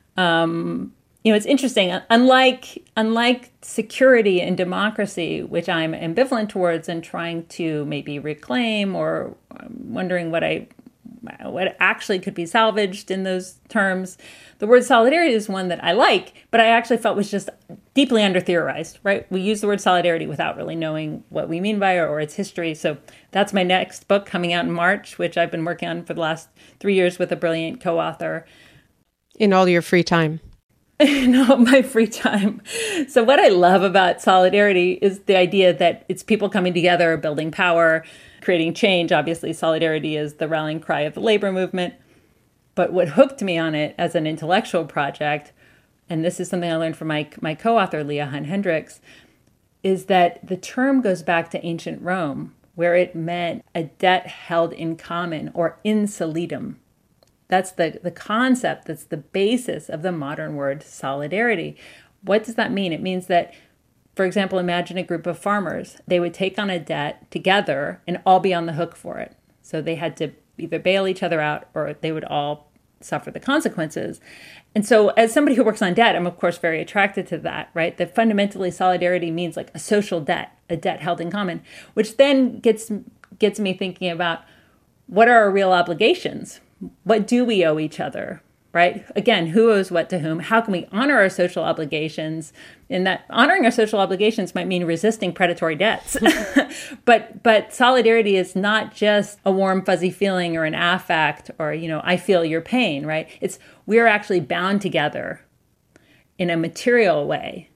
Um, you know, it's interesting. Unlike unlike security and democracy, which I'm ambivalent towards and trying to maybe reclaim, or wondering what I what actually could be salvaged in those terms, the word solidarity is one that I like, but I actually felt was just deeply under-theorized, right? We use the word solidarity without really knowing what we mean by it or its history. So that's my next book coming out in March, which I've been working on for the last three years with a brilliant co-author. In all your free time. In all my free time. So what I love about solidarity is the idea that it's people coming together, building power, creating change. Obviously, solidarity is the rallying cry of the labor movement. But what hooked me on it as an intellectual project, and this is something I learned from my, my co-author, Leah Hunt Hendricks, is that the term goes back to ancient Rome, where it meant a debt held in common, or in solidum. That's the, the concept that's the basis of the modern word solidarity. What does that mean? It means that, for example, imagine a group of farmers. They would take on a debt together and all be on the hook for it. So they had to either bail each other out or they would all suffer the consequences. And so as somebody who works on debt, I'm of course very attracted to that, right? That fundamentally solidarity means like a social debt, a debt held in common, which then gets gets me thinking about what are our real obligations? What do we owe each other, right? Again, who owes what to whom? How can we honor our social obligations? And that honoring our social obligations might mean resisting predatory debts. but but solidarity is not just a warm, fuzzy feeling or an affect or, you know, I feel your pain, right? It's we're actually bound together in a material way.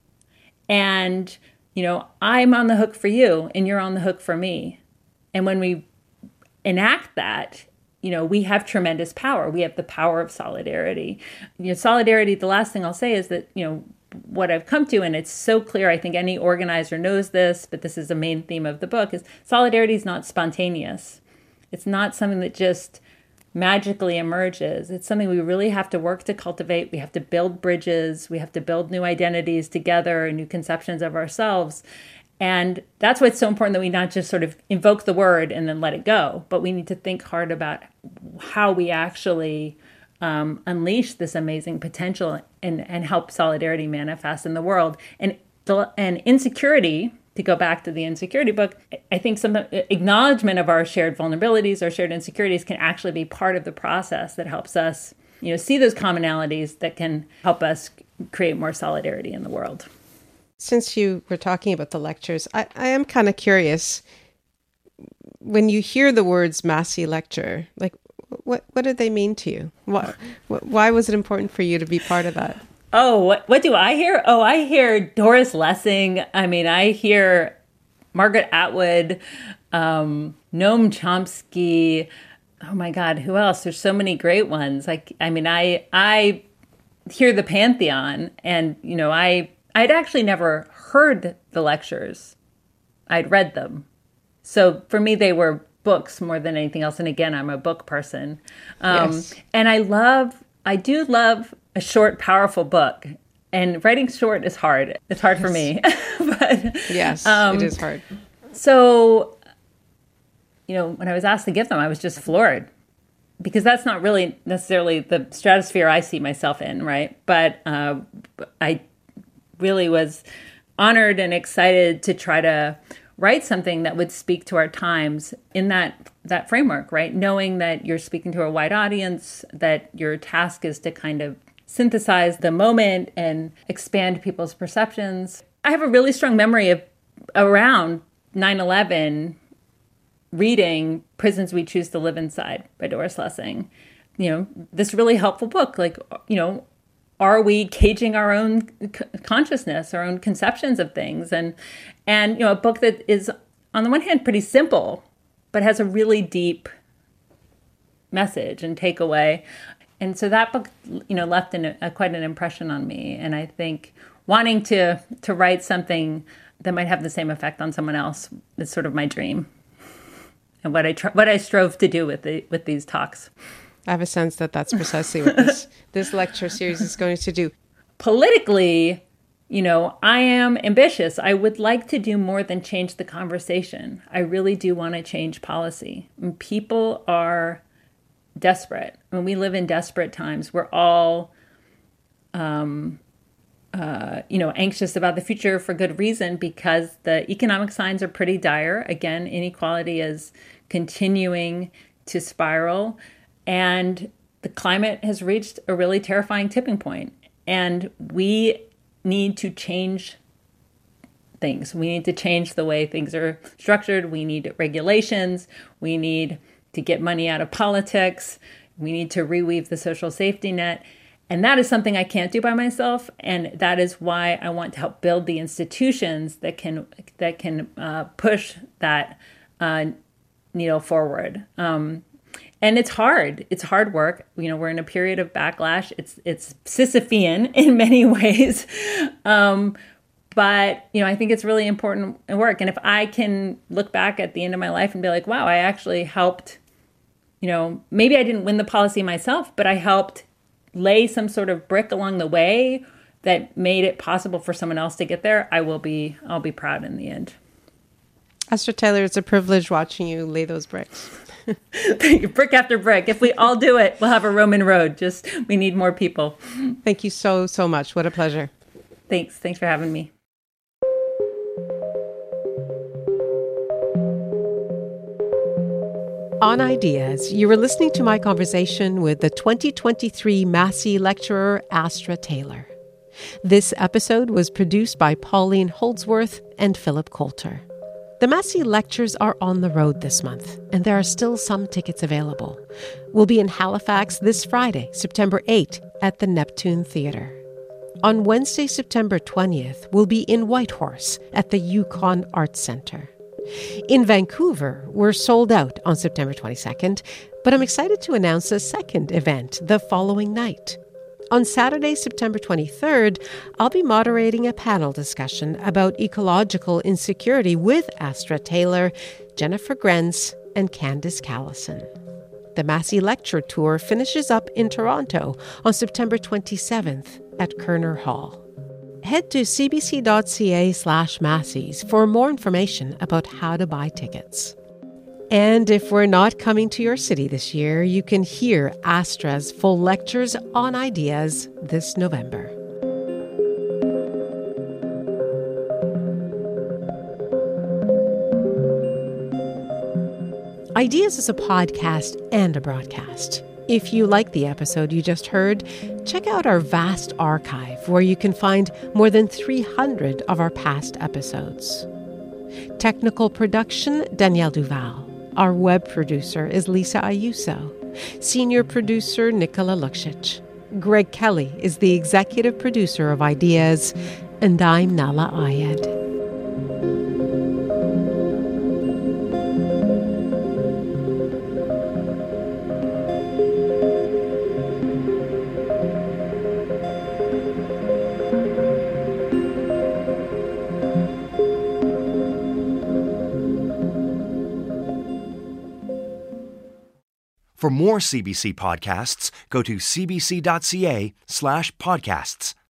And, you know, I'm on the hook for you and you're on the hook for me. And when we enact that, you know, we have tremendous power. We have the power of solidarity. You know, solidarity, the last thing I'll say is that, you know, what I've come to, and it's so clear, I think any organizer knows this, but this is the main theme of the book, is solidarity is not spontaneous. It's not something that just magically emerges. It's something we really have to work to cultivate. We have to build bridges. We have to build new identities together, new conceptions of ourselves. And that's why it's so important that we not just sort of invoke the word and then let it go, but we need to think hard about how we actually um, unleash this amazing potential and, and help solidarity manifest in the world. And, and insecurity, to go back to the insecurity book, I think some acknowledgement of our shared vulnerabilities, our shared insecurities can actually be part of the process that helps us, you know, see those commonalities that can help us create more solidarity in the world. Since you were talking about the lectures, I, I am kind of curious, when you hear the words Massey lecture, like what what did they mean to you? Why, why was it important for you to be part of that? Oh, what, what do I hear? Oh, I hear Doris Lessing. I mean, I hear Margaret Atwood, um, Noam Chomsky. Oh my God, who else? There's so many great ones. Like, I mean, I I hear the Pantheon, and you know, I I'd actually never heard the lectures. I'd read them, so for me, they were books more than anything else. And again, I'm a book person, um, yes. and I love, I do love a short, powerful book. And writing short is hard. It's hard yes. for me. but, yes, um, it is hard. So, you know, when I was asked to give them, I was just floored, because that's not really necessarily the stratosphere I see myself in, right? But uh, I really was honored and excited to try to write something that would speak to our times in that that framework, right? Knowing that you're speaking to a wide audience, that your task is to kind of synthesize the moment and expand people's perceptions. I have a really strong memory of around nine eleven reading Prisons We Choose to Live Inside by Doris Lessing. You know, this really helpful book. Like, you know, are we caging our own c- consciousness, our own conceptions of things? And, and, you know, a book that is, on the one hand, pretty simple, but has a really deep message and takeaway. And so that book, you know, left an, a, quite an impression on me. And I think wanting to to write something that might have the same effect on someone else is sort of my dream, and what I tr- what I strove to do with the with these talks. I have a sense that that's precisely what this this lecture series is going to do. Politically, you know, I am ambitious. I would like to do more than change the conversation. I really do want to change policy. And people are desperate. When we live in desperate times, we're all, um, uh, you know, anxious about the future for good reason, because the economic signs are pretty dire. Again, inequality is continuing to spiral, and the climate has reached a really terrifying tipping point. And we need to change things. We need to change the way things are structured. We need regulations. We need to get money out of politics. We need to reweave the social safety net. And that is something I can't do by myself. And that is why I want to help build the institutions that can that can uh, push that uh, needle forward. Um, and it's hard. It's hard work. You know, we're in a period of backlash. It's it's Sisyphean in many ways. Um, But, you know, I think it's really important work. And if I can look back at the end of my life and be like, wow, I actually helped, you know, maybe I didn't win the policy myself, but I helped lay some sort of brick along the way that made it possible for someone else to get there, I will be, I'll be proud in the end. Astra Taylor, it's a privilege watching you lay those bricks. Brick after brick. If we all do it, we'll have a Roman road. Just, we need more people. Thank you so, so much. What a pleasure. Thanks. Thanks for having me. On Ideas, you were listening to my conversation with the twenty twenty-three Massey lecturer Astra Taylor. This episode was produced by Pauline Holdsworth and Philip Coulter. The Massey lectures are on the road this month, and there are still some tickets available. We'll be in Halifax this Friday, September eighth, at the Neptune Theatre. On Wednesday, September twentieth, we'll be in Whitehorse at the Yukon Arts Centre. In Vancouver, we're sold out on September twenty-second, but I'm excited to announce a second event the following night. On Saturday, September twenty-third, I'll be moderating a panel discussion about ecological insecurity with Astra Taylor, Jennifer Grenz, and Candice Callison. The Massey Lecture Tour finishes up in Toronto on September twenty-seventh at Kerner Hall. Head to cbc.ca slash Masseys for more information about how to buy tickets. And if we're not coming to your city this year, you can hear Astra's full lectures on ideas this November. Ideas is a podcast and a broadcast. If you like the episode you just heard, check out our vast archive where you can find more than three hundred of our past episodes. Technical production, Danielle Duval. Our web producer is Lisa Ayuso. Senior producer, Nicola Luksic. Greg Kelly is the executive producer of Ideas, and I'm Nala Ayed. For more C B C podcasts, go to cbc.ca slash podcasts.